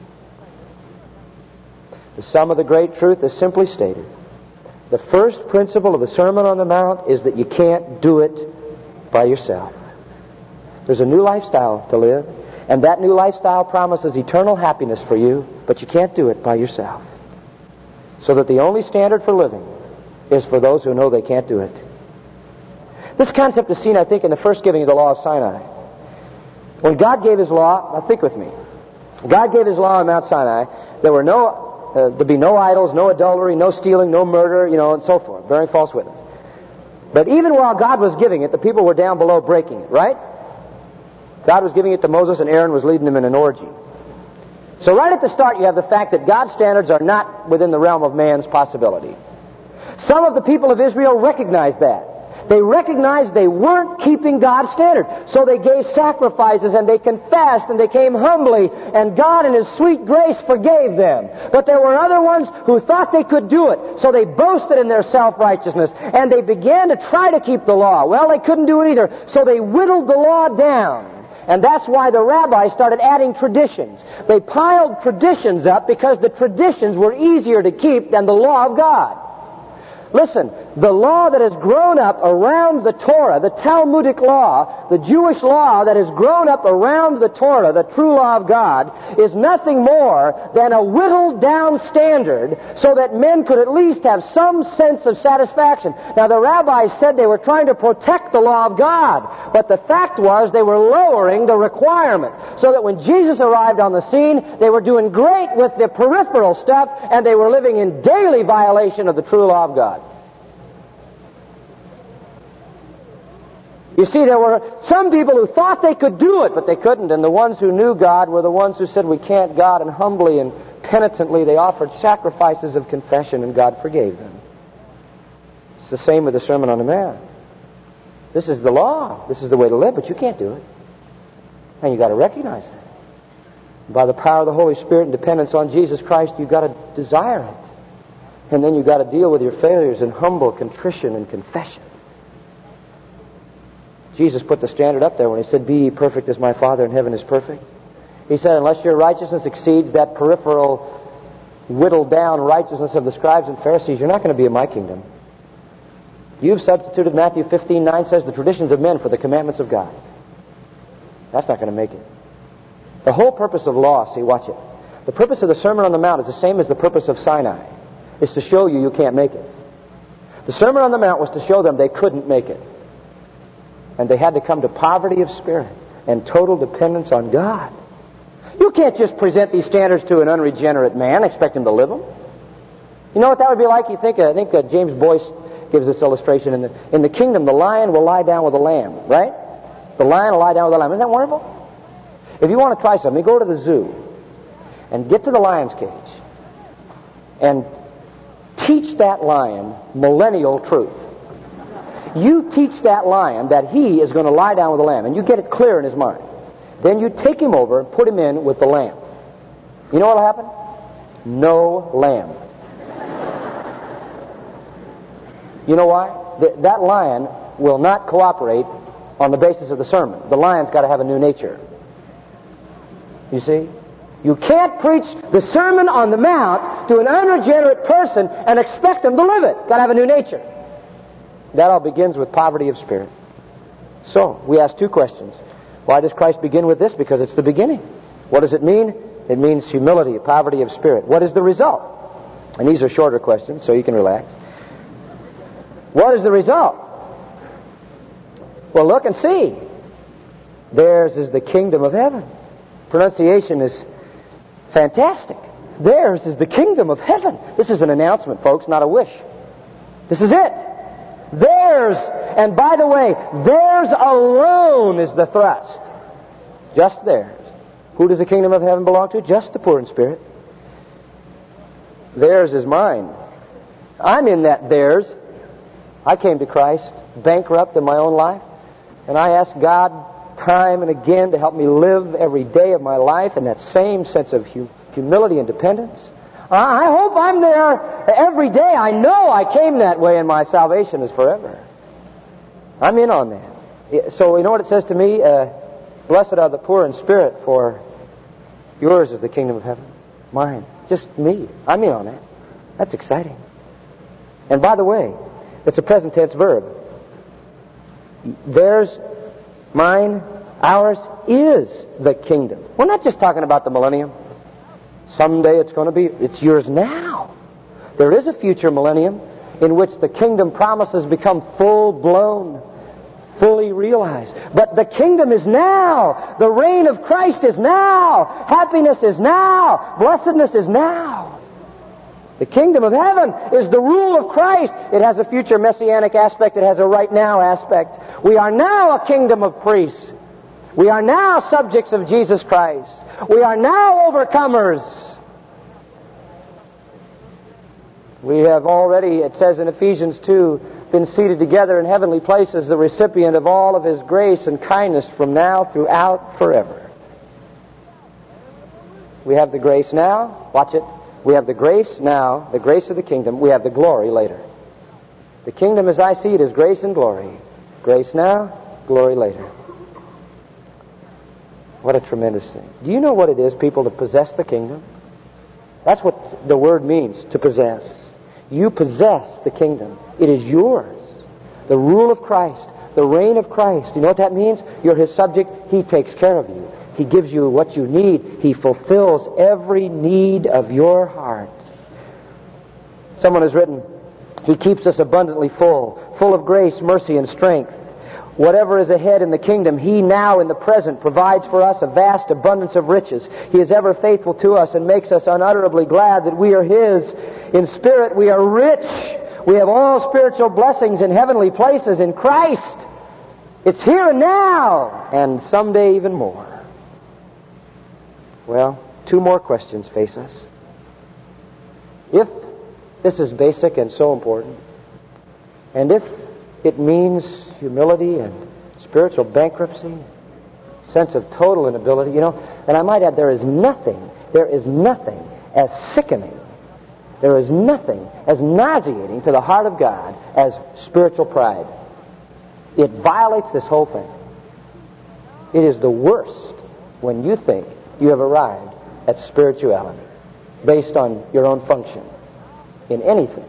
The sum of the great truth is simply stated. The first principle of the Sermon on the Mount is that you can't do it by yourself. There's a new lifestyle to live, and that new lifestyle promises eternal happiness for you, but you can't do it by yourself. So that the only standard for living is for those who know they can't do it. This concept is seen, I think, in the first giving of the law of Sinai. When God gave His law, now think with me. God gave His law on Mount Sinai. There'd be no idols, no adultery, no stealing, no murder, and so forth, bearing false witness. But even while God was giving it, the people were down below breaking it, right? God was giving it to Moses and Aaron was leading them in an orgy. So right at the start you have the fact that God's standards are not within the realm of man's possibility. Some of the people of Israel recognized that. They recognized they weren't keeping God's standard. So they gave sacrifices and they confessed and they came humbly, and God in His sweet grace forgave them. But there were other ones who thought they could do it. So they boasted in their self-righteousness and they began to try to keep the law. Well, they couldn't do it either. So they whittled the law down. And that's why the rabbis started adding traditions. They piled traditions up because the traditions were easier to keep than the law of God. Listen, the law that has grown up around the Torah, the Talmudic law, the Jewish law that has grown up around the Torah, the true law of God, is nothing more than a whittled down standard so that men could at least have some sense of satisfaction. Now, the rabbis said they were trying to protect the law of God, but the fact was they were lowering the requirement so that when Jesus arrived on the scene, they were doing great with the peripheral stuff and they were living in daily violation of the true law of God. You see, there were some people who thought they could do it, but they couldn't. And the ones who knew God were the ones who said, we can't, God. And humbly and penitently they offered sacrifices of confession, and God forgave them. It's the same with the Sermon on the Mount. This is the law. This is the way to live, but you can't do it. And you've got to recognize that. By the power of the Holy Spirit and dependence on Jesus Christ, you've got to desire it. And then you've got to deal with your failures in humble contrition and confession. Jesus put the standard up there when He said, be ye perfect as my Father in heaven is perfect. He said, unless your righteousness exceeds that peripheral, whittled down righteousness of the scribes and Pharisees, you're not going to be in my kingdom. You've substituted, Matthew 15:9 says, the traditions of men for the commandments of God. That's not going to make it. The whole purpose of law, see, watch it. The purpose of the Sermon on the Mount is the same as the purpose of Sinai. It's to show you can't make it. The Sermon on the Mount was to show them they couldn't make it. And they had to come to poverty of spirit and total dependence on God. You can't just present these standards to an unregenerate man and expect him to live them. You know what that would be like? I think James Boyce gives this illustration. In the kingdom, the lion will lie down with the lamb, right? The lion will lie down with the lamb. Isn't that wonderful? If you want to try something, go to the zoo and get to the lion's cage and teach that lion millennial truth. You teach that lion that he is going to lie down with the lamb, and you get it clear in his mind. Then you take him over and put him in with the lamb. You know what will happen? No lamb. You know why? That lion will not cooperate on the basis of the sermon. The lion's got to have a new nature. You see? You can't preach the Sermon on the Mount to an unregenerate person and expect him to live it. Got to have a new nature. That all begins with poverty of spirit. So, we ask two questions. Why does Christ begin with this? Because it's the beginning. What does it mean? It means humility, poverty of spirit. What is the result? And these are shorter questions, so you can relax. What is the result? Well, look and see. Theirs is the kingdom of heaven. Pronunciation is fantastic. Theirs is the kingdom of heaven. This is an announcement, folks, not a wish. This is it. Theirs, and by the way, theirs alone is the thrust. Just theirs. Who does the kingdom of heaven belong to? Just the poor in spirit. Theirs is mine. I'm in that theirs. I came to Christ bankrupt in my own life, and I asked God time and again to help me live every day of my life in that same sense of humility and dependence. I hope I'm there every day. I know I came that way and my salvation is forever. I'm in on that. So you know what it says to me? Blessed are the poor in spirit, for yours is the kingdom of heaven. Mine. Just me. I'm in on that. That's exciting. And by the way, it's a present tense verb. Theirs, mine, ours is the kingdom. We're not just talking about the millennium. Someday it's yours now. There is a future millennium in which the kingdom promises become full-blown, fully realized. But the kingdom is now. The reign of Christ is now. Happiness is now. Blessedness is now. The kingdom of heaven is the rule of Christ. It has a future messianic aspect. It has a right now aspect. We are now a kingdom of priests. We are now subjects of Jesus Christ. We are now overcomers. We have already, it says in Ephesians 2, been seated together in heavenly places, the recipient of all of His grace and kindness from now throughout forever. We have the grace now. Watch it. We have the grace now, the grace of the kingdom. We have the glory later. The kingdom as I see it is grace and glory. Grace now, glory later. What a tremendous thing. Do you know what it is, people, to possess the kingdom? That's what the word means, to possess. You possess the kingdom. It is yours. The rule of Christ, the reign of Christ. You know what that means? You're His subject. He takes care of you. He gives you what you need. He fulfills every need of your heart. Someone has written, He keeps us abundantly full of grace, mercy, and strength. Whatever is ahead in the kingdom, He now in the present provides for us a vast abundance of riches. He is ever faithful to us and makes us unutterably glad that we are His. In spirit we are rich. We have all spiritual blessings in heavenly places in Christ. It's here and now, and someday even more. Well, two more questions face us. If this is basic and so important, and if it means humility and spiritual bankruptcy, sense of total inability, and I might add, there is nothing as sickening, there is nothing as nauseating to the heart of God as spiritual pride. It violates this whole thing. It is the worst when you think you have arrived at spirituality based on your own function in anything.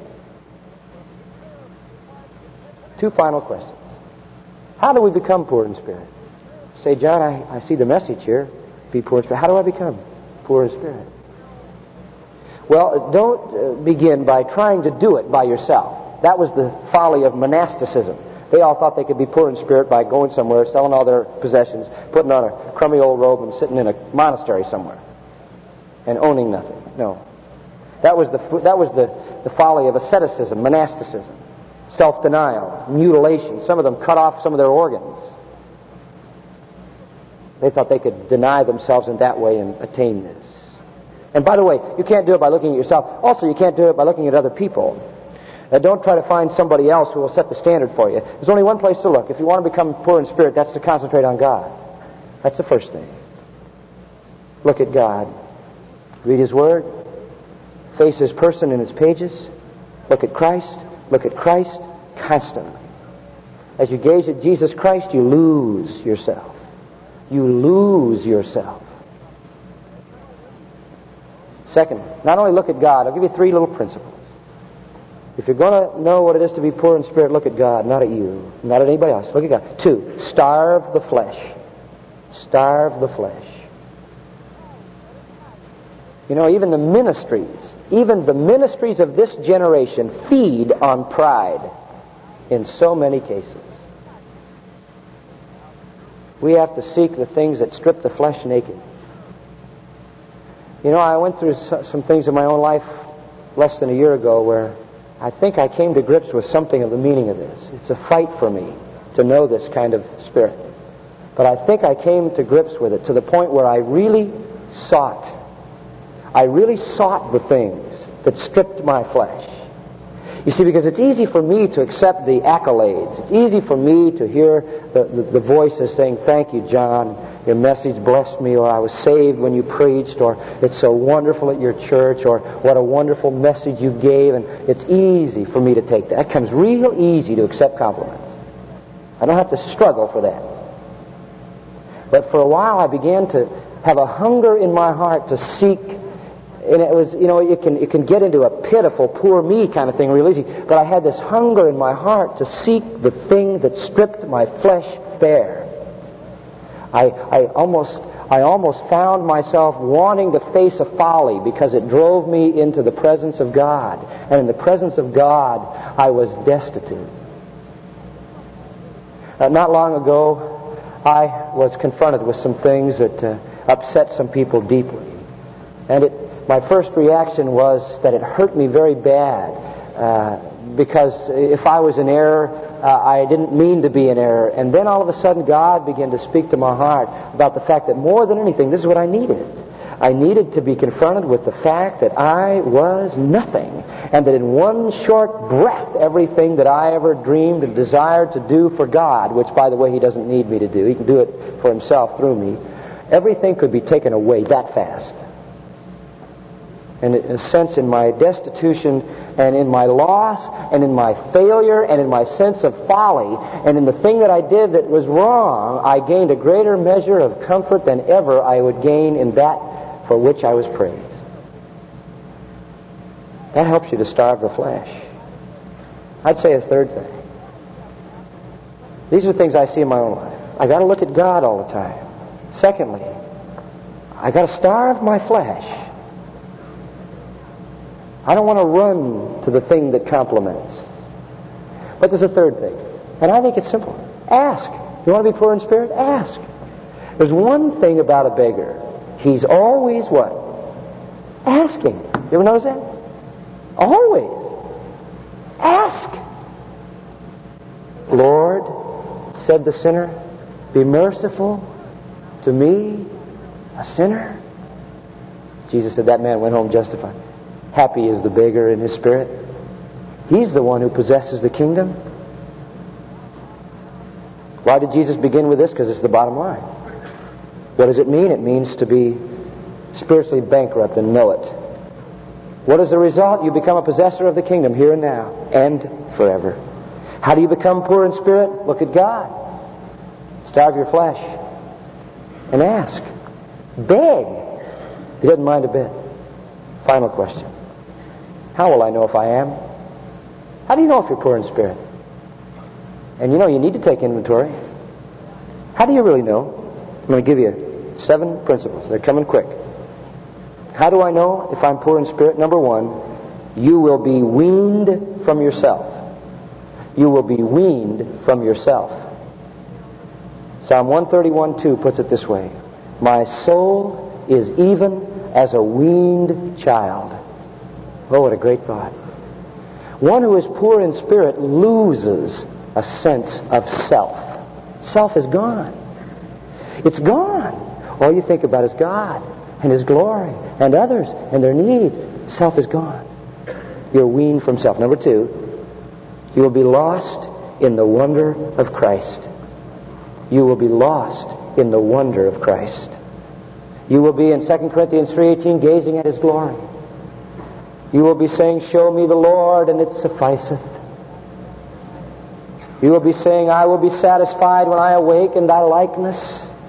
Two final questions. How do we become poor in spirit? Say, John, I see the message here. Be poor in spirit. How do I become poor in spirit? Well, don't begin by trying to do it by yourself. That was the folly of monasticism. They all thought they could be poor in spirit by going somewhere, selling all their possessions, putting on a crummy old robe and sitting in a monastery somewhere and owning nothing. No. That was the folly of asceticism, monasticism, self-denial, mutilation. Some of them cut off some of their organs. They thought they could deny themselves in that way and attain this. And by the way, you can't do it by looking at yourself. Also, you can't do it by looking at other people. Don't try to find somebody else who will set the standard for you. There's only one place to look. If you want to become poor in spirit, that's to concentrate on God. That's the first thing. Look at God. Read His Word. Face His person in His pages. Look at Christ. Look at Christ constantly. As you gaze at Jesus Christ, you lose yourself. You lose yourself. Second, not only look at God, I'll give you three little principles. If you're going to know what it is to be poor in spirit, look at God, not at you, not at anybody else. Look at God. Two, starve the flesh. Starve the flesh. Even the ministries of this generation feed on pride in so many cases. We have to seek the things that strip the flesh naked. I went through some things in my own life less than a year ago where I think I came to grips with something of the meaning of this. It's a fight for me to know this kind of spirit. But I think I came to grips with it to the point where I really sought the things that stripped my flesh. You see, because it's easy for me to accept the accolades. It's easy for me to hear the voices saying, "Thank you, John. Your message blessed me," or "I was saved when you preached," or "It's so wonderful at your church," or "What a wonderful message you gave." And it's easy for me to take that. It comes real easy to accept compliments. I don't have to struggle for that. But for a while I began to have a hunger in my heart to seek. And it was, it can get into a pitiful, poor me kind of thing real easy. But I had this hunger in my heart to seek the thing that stripped my flesh bare. I almost found myself wanting to face a folly because it drove me into the presence of God. And in the presence of God, I was destitute. Not long ago, I was confronted with some things that upset some people deeply. And my first reaction was that it hurt me very bad because if I was in error, I didn't mean to be in error. And then all of a sudden God began to speak to my heart about the fact that more than anything, this is what I needed. I needed to be confronted with the fact that I was nothing, and that in one short breath, everything that I ever dreamed and desired to do for God, which, by the way, He doesn't need me to do, He can do it for Himself through me, everything could be taken away that fast. And in a sense, in my destitution and in my loss and in my failure and in my sense of folly and in the thing that I did that was wrong, I gained a greater measure of comfort than ever I would gain in that for which I was praised. That helps you to starve the flesh. I'd say a third thing. These are things I see in my own life. I got to look at God all the time. Secondly, I got to starve my flesh. I don't want to run to the thing that compliments. But there's a third thing. And I think it's simple. Ask. You want to be poor in spirit? Ask. There's one thing about a beggar. He's always what? Asking. You ever notice that? Always. Ask. Lord, said the sinner, be merciful to me, a sinner. Jesus said that man went home justified. Happy is the beggar in his spirit. He's the one who possesses the kingdom. Why did Jesus begin with this? Because it's the bottom line. What does it mean? It means to be spiritually bankrupt and know it. What is the result? You become a possessor of the kingdom here and now and forever. How do you become poor in spirit? Look at God. Starve your flesh and ask. Beg. He doesn't mind a bit. Final question. How will I know if I am? How do you know if you're poor in spirit? And you know you need to take inventory. How do you really know? I'm going to give you 7 principles. They're coming quick. How do I know if I'm poor in spirit? Number 1, you will be weaned from yourself. You will be weaned from yourself. Psalm 131:2 puts it this way. My soul is even as a weaned child. Oh, what a great thought. One who is poor in spirit loses a sense of self. Self is gone. It's gone. All you think about is God and His glory and others and their needs. Self is gone. You're weaned from self. Number 2, you will be lost in the wonder of Christ. You will be lost in the wonder of Christ. You will be in 2 Corinthians 3:18 gazing at His glory. You will be saying, show me the Lord, and it sufficeth. You will be saying, I will be satisfied when I awake in thy likeness.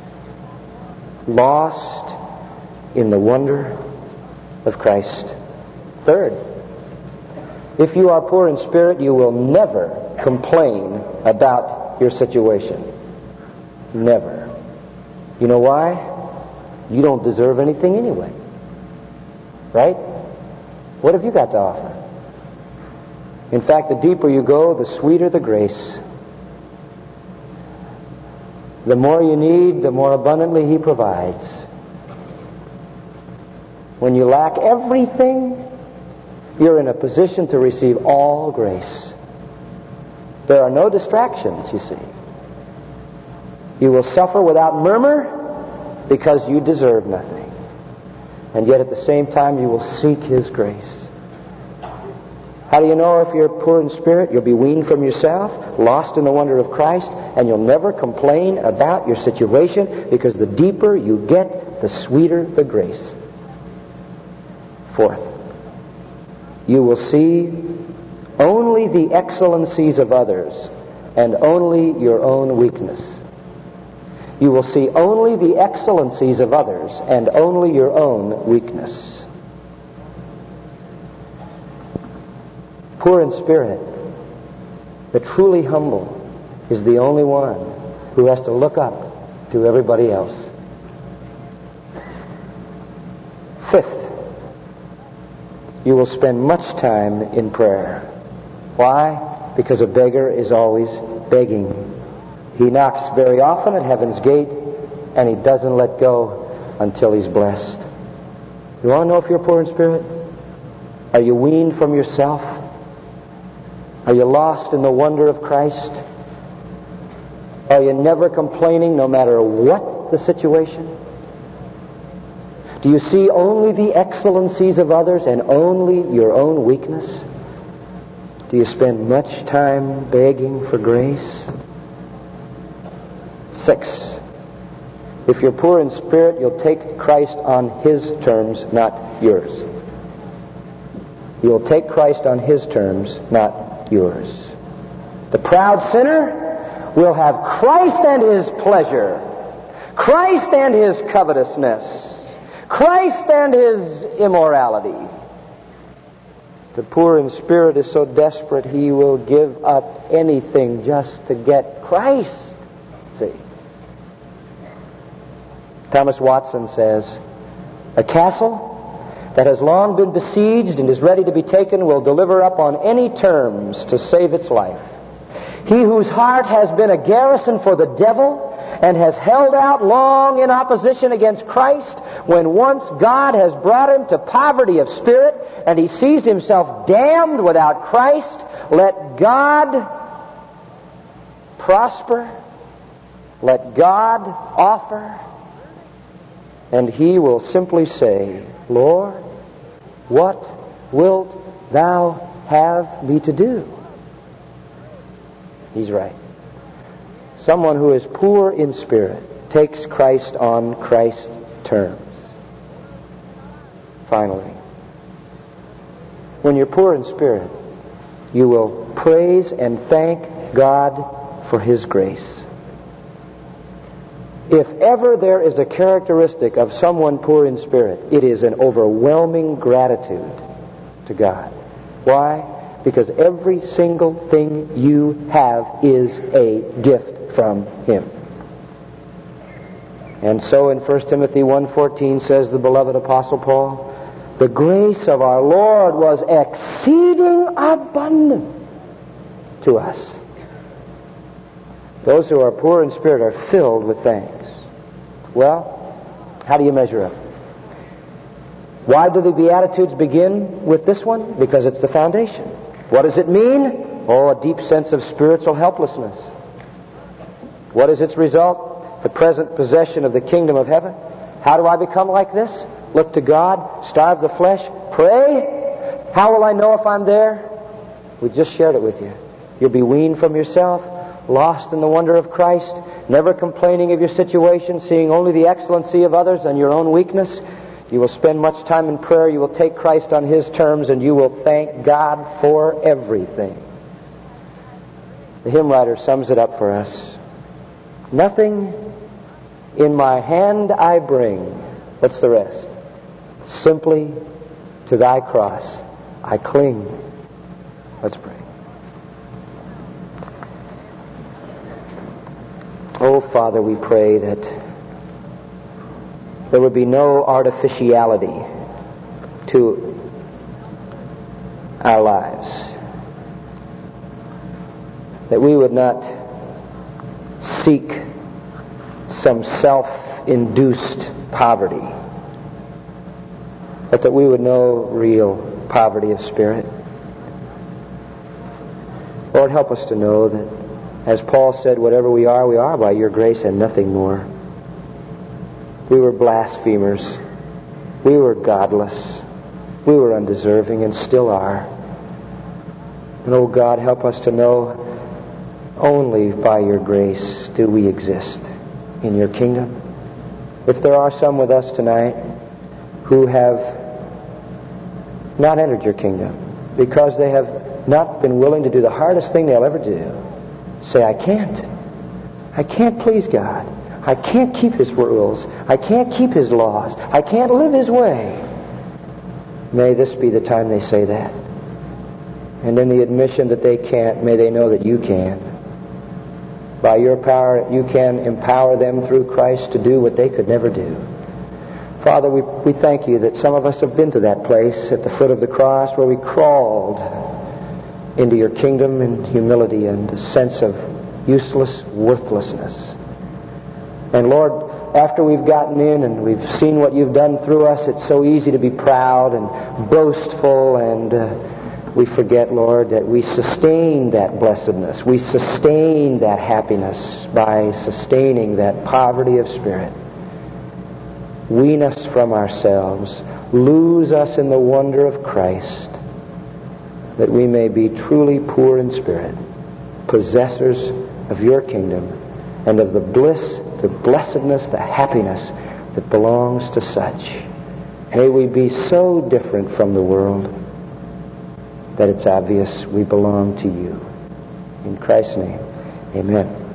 Lost in the wonder of Christ. Third, if you are poor in spirit, you will never complain about your situation. Never. You know why? You don't deserve anything anyway. Right? What have you got to offer? In fact, the deeper you go, the sweeter the grace. The more you need, the more abundantly He provides. When you lack everything, you're in a position to receive all grace. There are no distractions, you see. You will suffer without murmur because you deserve nothing. And yet at the same time you will seek His grace. How do you know if you're poor in spirit? You'll be weaned from yourself, lost in the wonder of Christ, and you'll never complain about your situation because the deeper you get, the sweeter the grace. Fourth, you will see only the excellencies of others and only your own weakness. You will see only the excellencies of others and only your own weakness. Poor in spirit, the truly humble is the only one who has to look up to everybody else. Fifth, you will spend much time in prayer. Why? Because a beggar is always begging. He knocks very often at heaven's gate, and he doesn't let go until he's blessed. You want to know if you're poor in spirit? Are you weaned from yourself? Are you lost in the wonder of Christ? Are you never complaining no matter what the situation? Do you see only the excellencies of others and only your own weakness? Do you spend much time begging for grace? 6. If you're poor in spirit, you'll take Christ on His terms, not yours. You'll take Christ on His terms, not yours. The proud sinner will have Christ and his pleasure, Christ and his covetousness, Christ and his immorality. The poor in spirit is so desperate he will give up anything just to get Christ. See? Thomas Watson says, a castle that has long been besieged and is ready to be taken will deliver up on any terms to save its life. He whose heart has been a garrison for the devil and has held out long in opposition against Christ, when once God has brought him to poverty of spirit and he sees himself damned without Christ, let God prosper, let God offer, and he will simply say, Lord, what wilt thou have me to do? He's right. Someone who is poor in spirit takes Christ on Christ's terms. Finally, when you're poor in spirit, you will praise and thank God for His grace. If ever there is a characteristic of someone poor in spirit, it is an overwhelming gratitude to God. Why? Because every single thing you have is a gift from Him. And so in 1 Timothy 1:14 says the beloved Apostle Paul, the grace of our Lord was exceeding abundant to us. Those who are poor in spirit are filled with thanks. Well, how do you measure up? Why do the Beatitudes begin with this one? Because it's the foundation. What does it mean? Oh, a deep sense of spiritual helplessness. What is its result? The present possession of the kingdom of heaven. How do I become like this? Look to God, starve the flesh, pray. How will I know if I'm there? We just shared it with you. You'll be weaned from yourself, lost in the wonder of Christ, never complaining of your situation, seeing only the excellency of others and your own weakness. You will spend much time in prayer. You will take Christ on His terms, and you will thank God for everything. The hymn writer sums it up for us. Nothing in my hand I bring. What's the rest? Simply to thy cross I cling. Let's pray. Oh, Father, we pray that there would be no artificiality to our lives. That we would not seek some self-induced poverty, but that we would know real poverty of spirit. Lord, help us to know that, as Paul said, whatever we are by your grace and nothing more. We were blasphemers. We were godless. We were undeserving and still are. And oh God, help us to know only by your grace do we exist in your kingdom. If there are some with us tonight who have not entered your kingdom because they have not been willing to do the hardest thing they'll ever do, say, I can't please God. I can't keep His rules. I can't keep His laws. I can't live His way. May this be the time they say that. And in the admission that they can't, may they know that you can. By your power, you can empower them through Christ to do what they could never do. Father, we thank you that some of us have been to that place at the foot of the cross where we crawled into your kingdom in humility and a sense of useless worthlessness. And Lord, after we've gotten in and we've seen what you've done through us, it's so easy to be proud and boastful, and we forget, Lord, that we sustain that blessedness. We sustain that happiness by sustaining that poverty of spirit. Wean us from ourselves. Lose us in the wonder of Christ, that we may be truly poor in spirit, possessors of your kingdom and of the bliss, the blessedness, the happiness that belongs to such. May we be so different from the world that it's obvious we belong to you. In Christ's name, amen.